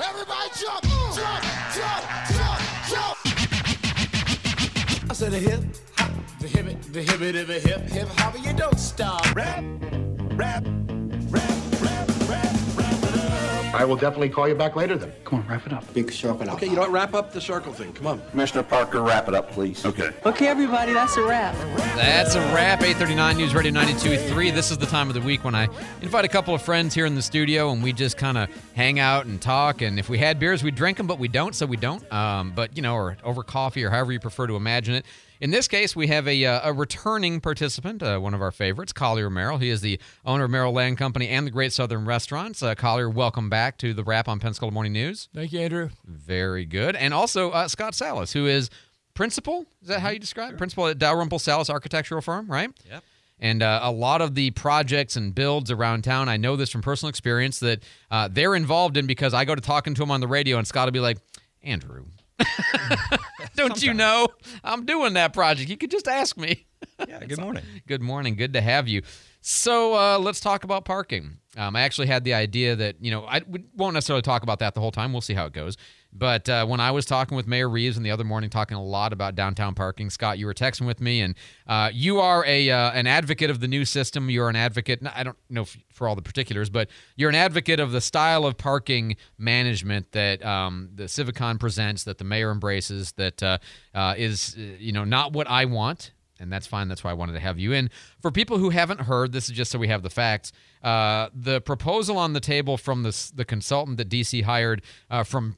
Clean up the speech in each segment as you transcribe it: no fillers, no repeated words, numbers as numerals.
Everybody jump, jump, jump, jump, jump. I said a hip hop, the hip hop, you don't stop. Rap, rap, rap, rap, rap, rap it up. I will definitely call you back later then. Come on, wrap it up. Big circle out. Okay, you know what? Wrap up the circle thing. Come on. Commissioner Parker, wrap it up, please. Okay. Okay, everybody, that's a wrap. That's a wrap. 839 News Radio 92.3. This is the time of the week when I invite a couple of friends here in the studio and we just kind of hang out and talk. And if we had beers, we'd drink them, but we don't, so we don't. But, you know, or over coffee or however you prefer to imagine it. In this case, we have a returning participant, one of our favorites, Collier Merrill. He is the owner of Merrill Land Company and the Great Southern Restaurants. Collier, welcome back to the Wrap on Pensacola Morning News. Thank you, Andrew. Very good. And also Scott Salas, who is principal. Is that how you describe it? Principal at Dalrymple Salas Architectural Firm, right? Yep. And a lot of the projects and builds around town, I know this from personal experience, that they're involved in because I go to talking to them on the radio and Scott will be like, Andrew, don't you know I'm doing that project? You could just ask me. Yeah, good morning. Good morning. Good to have you. So let's talk about parking. I actually had the idea that, you know, we won't necessarily talk about that the whole time. We'll see how it goes. But when I was talking with Mayor Reeves and the other morning, talking a lot about downtown parking, Scott, you were texting with me, and you are an advocate of the new system. You're an advocate. I don't know for all the particulars, but you're an advocate of the style of parking management that the Civicon presents, that the mayor embraces, that is, you know, not what I want. And that's fine. That's why I wanted to have you in. For people who haven't heard, this is just so we have the facts. The proposal on the table from the consultant that DC hired from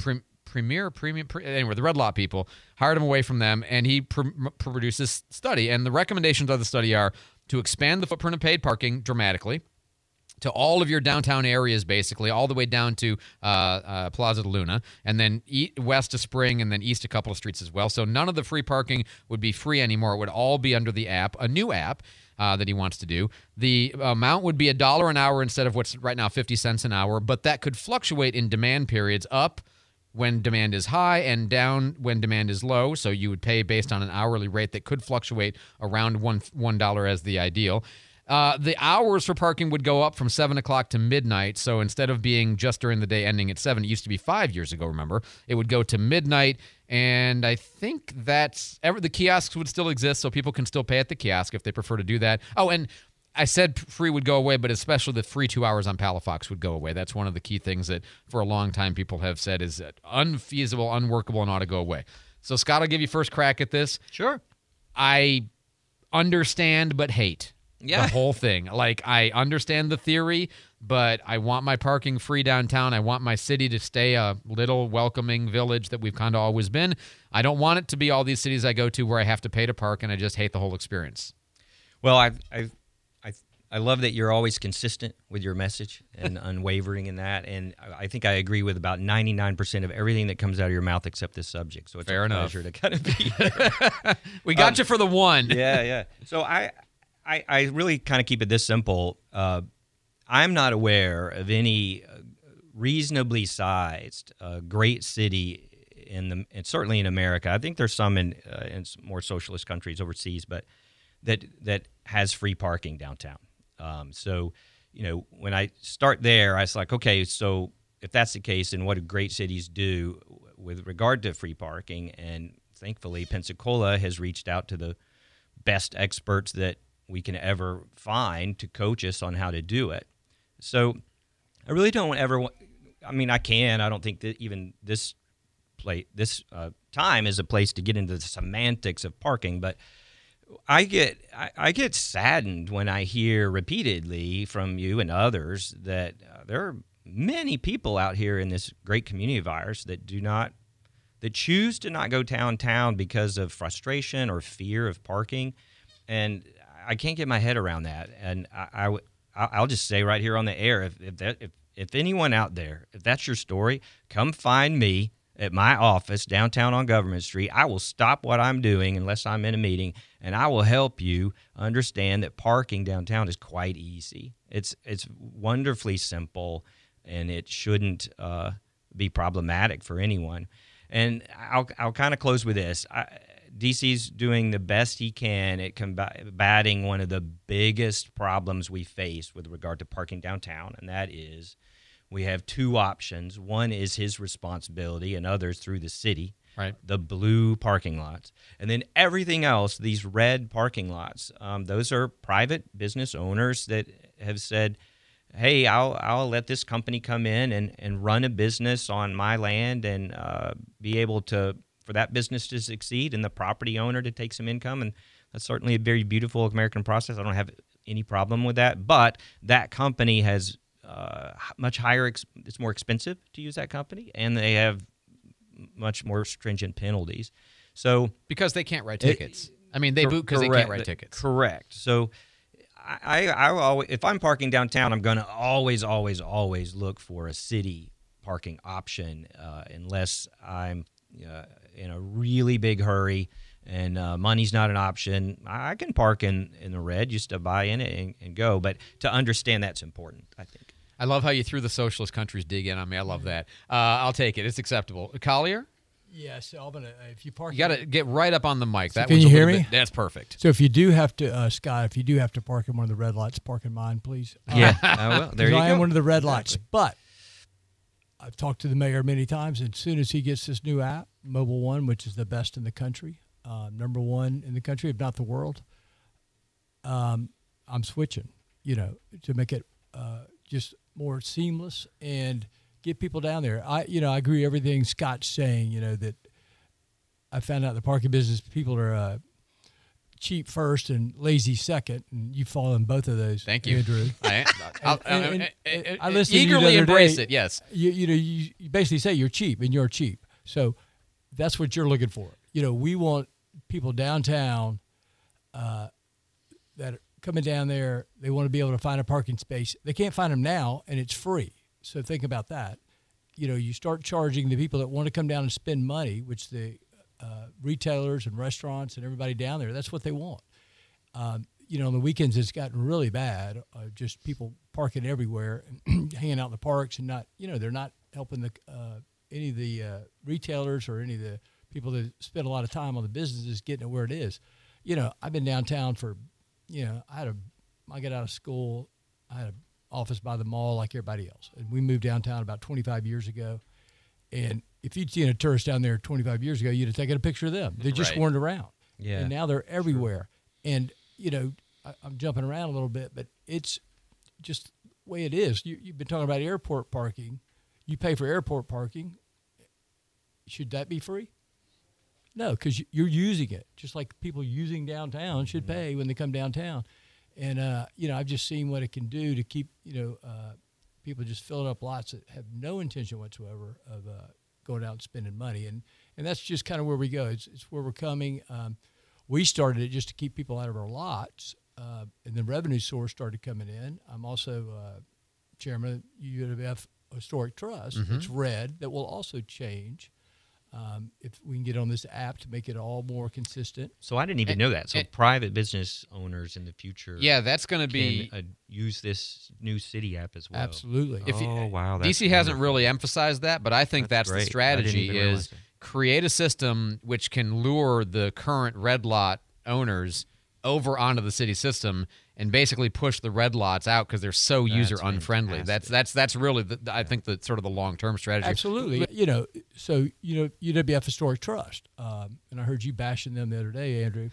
anyway, the Red Lot people, hired him away from them, and he produced this study. And the recommendations of the study are to expand the footprint of paid parking dramatically to all of your downtown areas, basically, all the way down to Plaza de Luna, and then west to Spring, and then east a couple of streets as well. So none of the free parking would be free anymore. It would all be under the app, a new app that he wants to do. The amount would be $1 an hour instead of what's right now 50 cents an hour, but that could fluctuate in demand periods, up when demand is high and down when demand is low. So you would pay based on an hourly rate that could fluctuate around $1 as the ideal. The hours for parking would go up from 7 o'clock to midnight. So instead of being just during the day ending at 7, it used to be 5 years ago, remember? It would go to midnight, and I think the kiosks would still exist, so people can still pay at the kiosk if they prefer to do that. Oh, and I said free would go away, but especially the free 2 hours on Palafox would go away. That's one of the key things that for a long time people have said is unfeasible, unworkable, and ought to go away. So, Scott, I'll give you first crack at this. Sure. I understand but hate the whole thing. Like, I understand the theory, but I want my parking free downtown. I want my city to stay a little welcoming village that we've kind of always been. I don't want it to be all these cities I go to where I have to pay to park, and I just hate the whole experience. Well, I love that you're always consistent with your message and unwavering in that. And I think I agree with about 99% of everything that comes out of your mouth except this subject. So it's Fair a enough. pleasure to kind of be here. We got you for the one. Yeah. So I really kind of keep it this simple. I'm not aware of any reasonably sized great city and certainly in America. I think there's some in more socialist countries overseas, but that has free parking downtown. So, you know, when I start there, I was like, okay, so if that's the case, then what do great cities do with regard to free parking? And thankfully, Pensacola has reached out to the best experts that we can ever find to coach us on how to do it. So I really don't ever – I mean, I don't think that even this time is a place to get into the semantics of parking, but – I get saddened when I hear repeatedly from you and others that there are many people out here in this great community of ours that choose to not go downtown because of frustration or fear of parking, and I can't get my head around that. And I'll just say right here on the air, if anyone out there, if that's your story, come find me at my office downtown on Government Street. I will stop what I'm doing unless I'm in a meeting, and I will help you understand that parking downtown is quite easy. It's wonderfully simple, and it shouldn't be problematic for anyone. And I'll kind of close with this. DC's doing the best he can at combating one of the biggest problems we face with regard to parking downtown, and that is we have two options. One is his responsibility, and others through the city. Right. The blue parking lots. And then everything else, these red parking lots, those are private business owners that have said, hey, I'll let this company come in and run a business on my land and be able to, for that business to succeed and the property owner to take some income. And that's certainly a very beautiful American process. I don't have any problem with that. But that company has much higher, it's more expensive to use that company, and they have much more stringent penalties. So because they can't write tickets. I mean, they boot because they can't write tickets. Correct. So I always, if I'm parking downtown, I'm going to always look for a city parking option unless I'm in a really big hurry and money's not an option. I can park in the red just to buy in it and go. But to understand that's important, I think. I love how you threw the socialist countries dig in on me. I love that. I'll take it. It's acceptable. Collier? Yes, Alvin, if you park... You got to get right up on the mic. So can you hear me? That's perfect. So if you do have to, Scott, if you do have to park in one of the red lights, park in mine, please. Yeah, I will. There you go. I am one of the red lights. But I've talked to the mayor many times, and as soon as he gets this new app, Mobile One, which is the best in the country, number one in the country, if not the world, I'm switching, to make it just more seamless and get people down there. I agree with everything Scott's saying, that I found out in the parking business, people are cheap first and lazy second, and you fall in both of those. Thank you, Andrew. I listened to you eagerly the other embrace day. it. Yes, you basically say you're cheap, and you're cheap. So that's what you're looking for. We want people downtown that are coming down there. They want to be able to find a parking space. They can't find them now, and it's free. So think about that. You start charging the people that want to come down and spend money, which the retailers and restaurants and everybody down there, that's what they want. On the weekends, it's gotten really bad. Just people parking everywhere and hanging out in the parks and not, they're not helping any of the retailers or any of the people that spend a lot of time on the businesses getting it where it is. I've been downtown for, I got out of school, I had an office by the mall like everybody else. And we moved downtown about 25 years ago. And if you'd seen a tourist down there 25 years ago, you'd have taken a picture of them. They just weren't around. Yeah. And now they're everywhere. Sure. And, I'm jumping around a little bit, but it's just the way it is. You've been talking about airport parking. You pay for airport parking. Should that be free? No, because you're using it. Just like people using downtown should pay when they come downtown. And, I've just seen what it can do to keep, people just filling up lots that have no intention whatsoever of going out and spending money. And that's just kind of where we go. It's where we're coming. We started it just to keep people out of our lots, and the revenue source started coming in. I'm also chairman of UWF Historic Trust. Mm-hmm. It's red. That will also change if we can get on this app to make it all more consistent. So I didn't even know that. So private business owners in the future, that's going to be use this new city app as well. Absolutely. Wow! DC hasn't really emphasized that, but I think that's the strategy is create a system which can lure the current red lot owners over onto the city system and basically push the red lots out because they're so user unfriendly. That's really I think the sort of the long-term strategy. Absolutely. So UWF Historic Trust, and I heard you bashing them the other day, Andrew.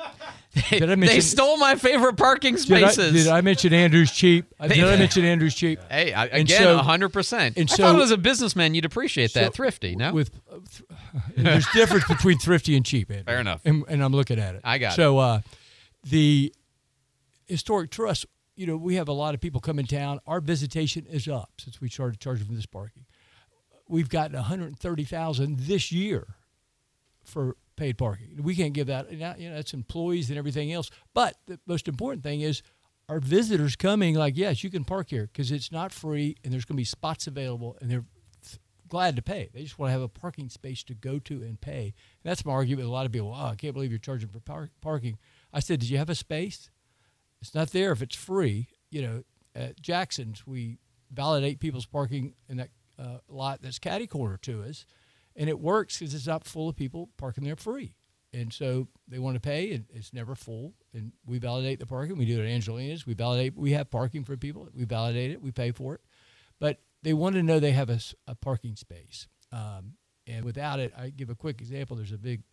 They stole my favorite parking spaces. Did I mention Andrew's cheap? Did I mention Andrew's cheap? Hey, again, 100%. And I thought as a businessman you'd appreciate that. Thrifty, no? There's difference between thrifty and cheap, Andrew. Fair enough. And I'm looking at it. I got it. So the Historic Trust, we have a lot of people come in town. Our visitation is up since we started charging for this parking. We've gotten 130,000 this year for paid parking. We can't give that. That's employees and everything else. But the most important thing is our visitors coming like, yes, you can park here because it's not free and there's going to be spots available and they're glad to pay. They just want to have a parking space to go to and pay. And that's my argument with a lot of people. I can't believe you're charging for parking. I said, did you have a space? It's not there if it's free. At Jackson's, we validate people's parking in that lot that's catty corner to us, and it works because it's not full of people parking there free. And so they want to pay, and it's never full. And we validate the parking. We do it at Angelina's. We have parking for people. We validate it. We pay for it. But they want to know they have a parking space. And without it, I give a quick example. There's a big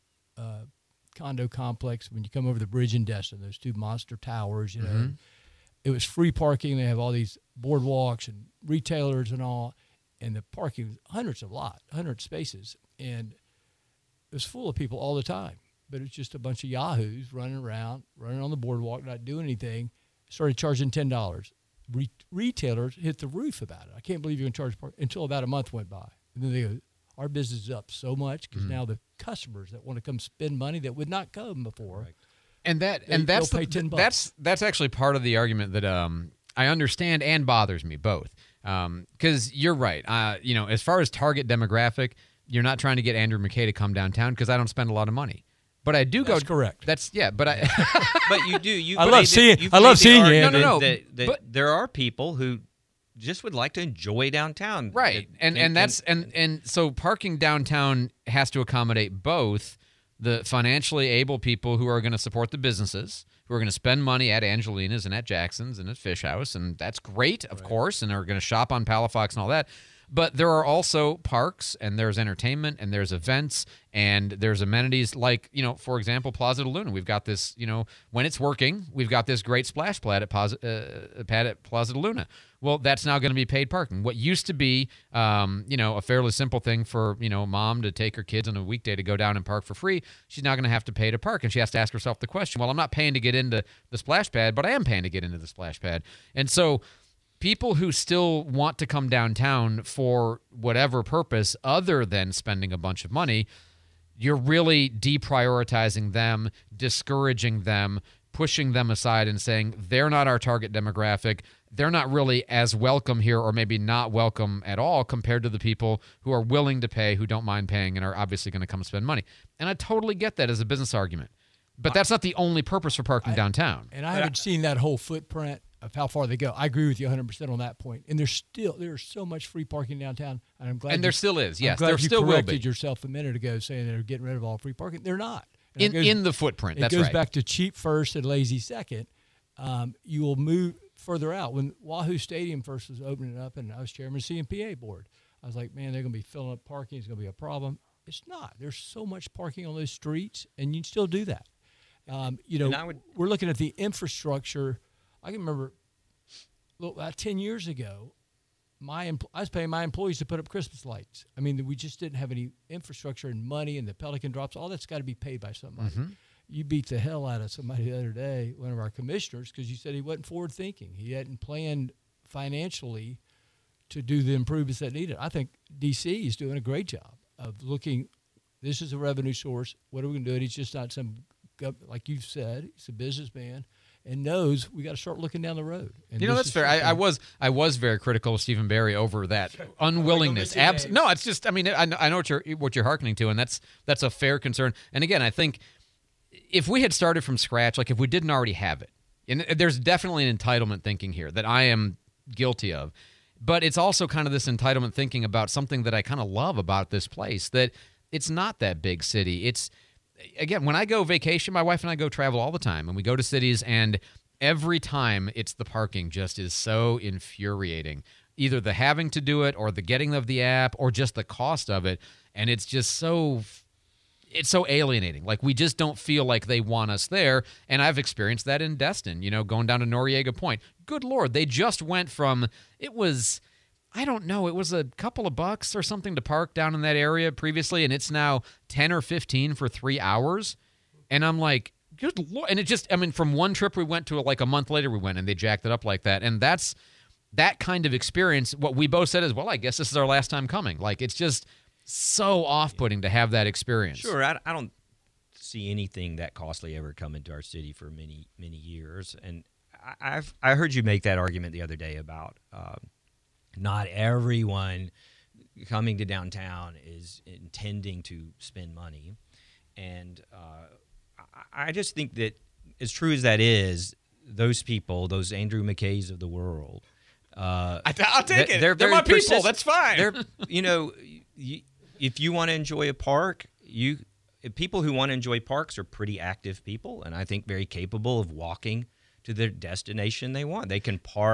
condo complex when you come over the bridge in Destin, those two monster towers, you know. It was free parking. They have all these boardwalks and retailers and all. And the parking was hundred spaces. And it was full of people all the time. But it's just a bunch of yahoos running around, running on the boardwalk, not doing anything. Started charging $10. Retailers hit the roof about it. I can't believe you can charge park until about a month went by. And then they go, our business is up so much because now the customers that want to come spend money that would not come before. Right. And that's they'll pay $10. That's actually part of the argument that I understand and bothers me both. Because you're right. As far as target demographic, you're not trying to get Andrew McKay to come downtown because I don't spend a lot of money. But I do go. That's correct. But I. But you do. I love seeing you. No. But there are people who just would like to enjoy downtown, right? And so parking downtown has to accommodate both the financially able people who are going to support the businesses, who are going to spend money at Angelina's and at Jackson's and at Fish House, and that's great, of course, and are going to shop on Palafox and all that. But there are also parks, and there's entertainment, and there's events, and there's amenities like, for example, Plaza de Luna. We've got this, when it's working, we've got this great splash pad at Plaza de Luna. Well, that's now going to be paid parking. What used to be, a fairly simple thing for, mom to take her kids on a weekday to go down and park for free, she's now going to have to pay to park. And she has to ask herself the question, well, I'm not paying to get into the splash pad, but I am paying to get into the splash pad. And so people who still want to come downtown for whatever purpose other than spending a bunch of money, you're really deprioritizing them, discouraging them, pushing them aside and saying they're not our target demographic. They're not really as welcome here, or maybe not welcome at all compared to the people who are willing to pay, who don't mind paying, and are obviously going to come spend money. And I totally get that as a business argument. But that's not the only purpose for parking downtown. And I haven't seen that whole footprint of how far they go. I agree with you 100% on that point. And there's so much free parking downtown. And I'm glad. And there still is. Yes, I'm glad there still will be. You corrected yourself a minute ago saying they're getting rid of all free parking. They're not. In the footprint. That's right. It goes back to cheap first and lazy second. You will move further out. When Wahoo Stadium first was opening up, and I was chairman of the CMPA board, I was like, man, they're going to be filling up parking. It's going to be a problem. It's not. There's so much parking on those streets, and you can still do that. We're looking at the infrastructure. I can remember about 10 years ago, I was paying my employees to put up Christmas lights. I mean, we just didn't have any infrastructure and money, and the Pelican drops. All that's got to be paid by somebody. Mm-hmm. You beat the hell out of somebody the other day, one of our commissioners, because you said he wasn't forward thinking. He hadn't planned financially to do the improvements that needed. I think D.C. is doing a great job of looking. This is a revenue source. What are we going to do? And he's just not some, like you said, he's a businessman and knows we got to start looking down the road. And that's fair. I was very critical of Stephen Barry over that unwillingness. No, it's just. I mean, I know what you're hearkening to, and that's a fair concern. And again, I think if we had started from scratch, like if we didn't already have it, and there's definitely an entitlement thinking here that I am guilty of, but it's also kind of this entitlement thinking about something that I kind of love about this place, that it's not that big city. It's, again, when I go vacation, my wife and I go travel all the time, and we go to cities, and every time it's the parking just is so infuriating. Either the having to do it or the getting of the app or just the cost of it, and it's just so alienating. Like, we just don't feel like they want us there. And I've experienced that in Destin, going down to Noriega Point. Good Lord, they just went from, it was a couple of bucks or something to park down in that area previously, and it's now 10 or 15 for 3 hours. And I'm like, good Lord. And it just, from one trip we went to, like a month later we went, and they jacked it up like that. And that's that kind of experience. What we both said is, well, I guess this is our last time coming. Like, it's just so off-putting to have that experience. Sure, I don't see anything that costly ever come into our city for many, many years. And I heard you make that argument the other day about not everyone coming to downtown is intending to spend money. And I just think that, as true as that is, those people, those Andrew McKays of the world, I'll take it. They're my people. That's fine. If you want to enjoy a park, people who want to enjoy parks are pretty active people, and I think very capable of walking to their destination they want. They can park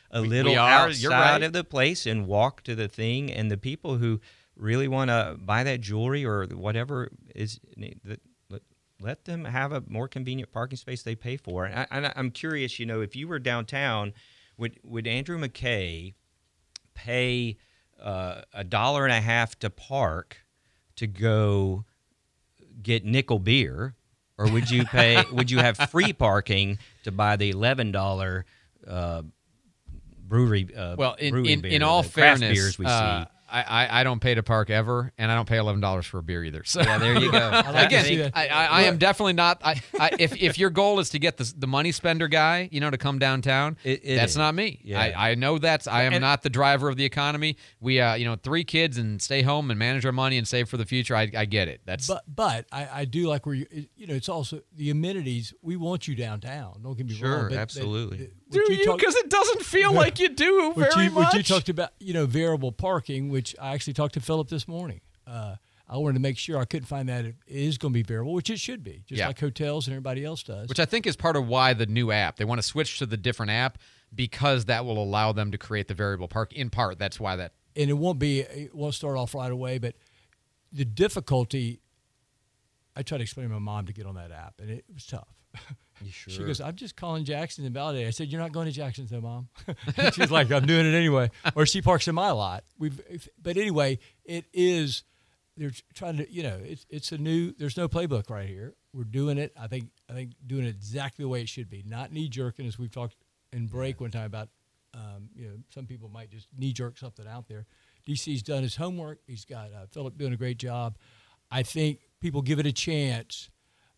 a little are. You're outside right. of the place and walk to the thing. And the people who really want to buy that jewelry or whatever is, let them have a more convenient parking space they pay for. And I'm curious, if you were downtown, would Andrew McKay pay $1.50 to park to go get nickel beer, or would you have free parking to buy the $11 brewery? Well, brewery beer, in all the craft fairness, beers we see. I don't pay to park ever, and I don't pay $11 for a beer either. So Yeah, there you go. again, I am definitely not. If your goal is to get the money spender guy, to come downtown, It that's is. not me. Yeah. I know I am not the driver of the economy. We 3 kids and stay home and manage our money and save for the future. I get it. That's But I do like where it's also the amenities. We want you downtown. Don't get me wrong. Sure, but absolutely. do you? Because it doesn't feel like you do very much. What you talked about, variable parking, which I actually talked to Philip this morning. I wanted to make sure I couldn't find that it is going to be variable, which it should be, just like hotels and everybody else does. Which I think is part of why the new app, they want to switch to the different app because that will allow them to create the variable park. In part, that's why that. And it won't start off right away, but the difficulty, I tried to explain to my mom to get on that app, and it was tough. You sure? She goes, I'm just calling Jackson and validating. I said, you're not going to Jackson's though, Mom. She's like, I'm doing it anyway. Or she parks in my lot. But anyway, it is, they're trying to, it's a new, there's no playbook right here. We're doing it. I think doing it exactly the way it should be. Not knee-jerking, as we've talked in break one time about, some people might just knee-jerk something out there. DC's done his homework. He's got Philip doing a great job. I think people give it a chance.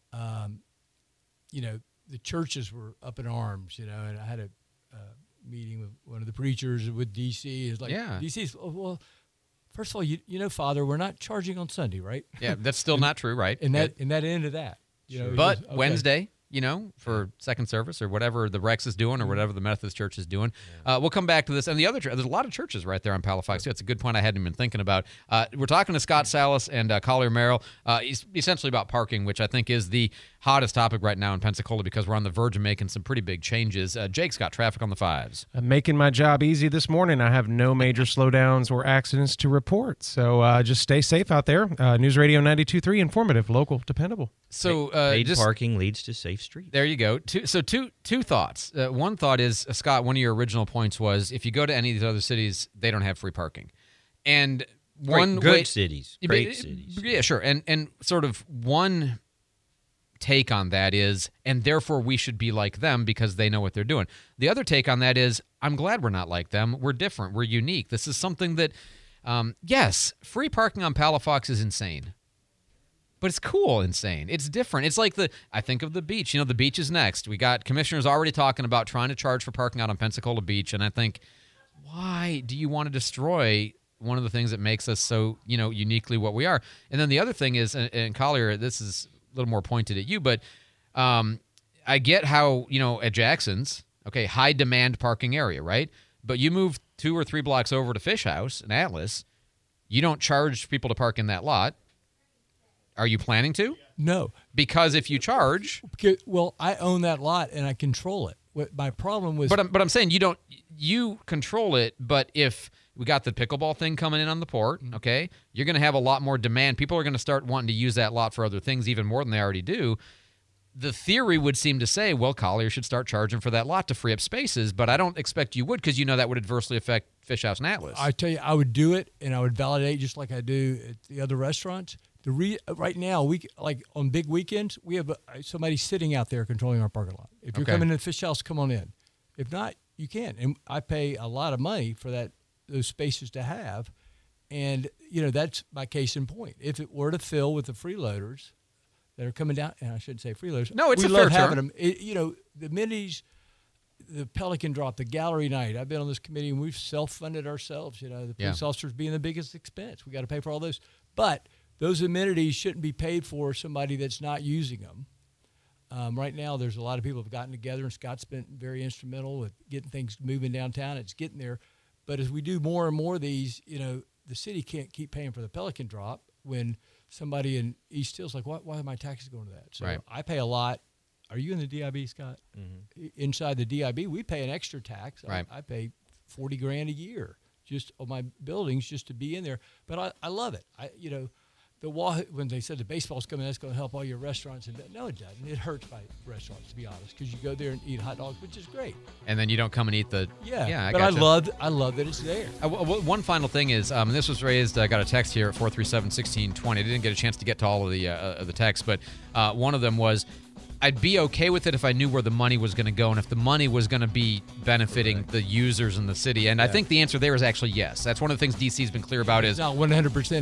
The churches were up in arms, and I had a meeting with one of the preachers with DC. It's like, DC's, well, first of all, Father, we're not charging on Sunday, right? Yeah, that's still not true, right? And that ended that. But Wednesday, for second service or whatever the Rex is doing or whatever the Methodist Church is doing. We'll come back to this. And the other there's a lot of churches right there on Palafox. That's a good point I hadn't been thinking about. We're talking to Scott Salas and Collier Merrill, essentially about parking, which I think is the hottest topic right now in Pensacola because we're on the verge of making some pretty big changes. Jake's got traffic on the 5s. Making my job easy this morning. I have no major slowdowns or accidents to report. So just stay safe out there. News Radio 92.3, informative, local, dependable. So paid parking leads to safe streets. There you go. Two thoughts. One thought is, Scott, one of your original points was if you go to any of these other cities, they don't have free parking. And Great cities. Great cities. Yeah, sure. And sort of one take on that is, and therefore we should be like them because they know what they're doing. The other take on that is, I'm glad we're not like them. We're different. We're unique. This is something that, yes, free parking on Palafox is insane. But it's cool, insane. It's different. It's like I think of the beach. The beach is next. We got commissioners already talking about trying to charge for parking out on Pensacola Beach. And I think, why do you want to destroy one of the things that makes us so, uniquely what we are? And then the other thing is, and Collier, this is a little more pointed at you, but I get how, at Jackson's, okay, high demand parking area, right? But you move 2 or 3 blocks over to Fish House in Atlas, you don't charge people to park in that lot. Are you planning to? No. Because if you charge... Well, I own that lot and I control it. My problem was... But I'm saying you control it, but if we got the pickleball thing coming in on the port, okay, you're going to have a lot more demand. People are going to start wanting to use that lot for other things even more than they already do. The theory would seem to say, well, Collier should start charging for that lot to free up spaces, but I don't expect you would because that would adversely affect Fish House and Atlas. I tell you, I would do it, and I would validate just like I do at the other restaurants. Right now, like on big weekends, we have somebody sitting out there controlling our parking lot. If you're coming to the Fish House, come on in. If not, you can't. And I pay a lot of money for those spaces to have, and that's my case in point. If it were to fill with the freeloaders that are coming down, and I shouldn't say freeloaders. No, it's we a fair love having term. them. The minis, the Pelican Drop, the gallery night. I've been on this committee and we've self-funded ourselves. The police officers being the biggest expense. We got to pay for all those, but those amenities shouldn't be paid for somebody that's not using them. Right now, there's a lot of people have gotten together, and Scott's been very instrumental with getting things moving downtown. It's getting there. But as we do more and more of these, the city can't keep paying for the Pelican Drop when somebody in East Hill's like, why are my taxes going to that? So I pay a lot. Are you in the DIB, Scott? Mm-hmm. Inside the DIB, we pay an extra tax. Right. I pay $40 grand a year just on my buildings just to be in there. But I love it. When they said the baseball's coming, that's going to help all your restaurants. And no, it doesn't. It hurts my restaurants, to be honest, because you go there and eat hot dogs, which is great. And then you don't come and eat the. Yeah, I but gotcha. I love that it's there. One final thing is, and this was raised. I got a text here at 437-1620. I didn't get a chance to get to all of the texts, but one of them was, I'd be okay with it if I knew where the money was going to go and if the money was going to be benefiting the users in the city. And I think the answer there is actually yes. That's one of the things DC's been clear about It's is not 100%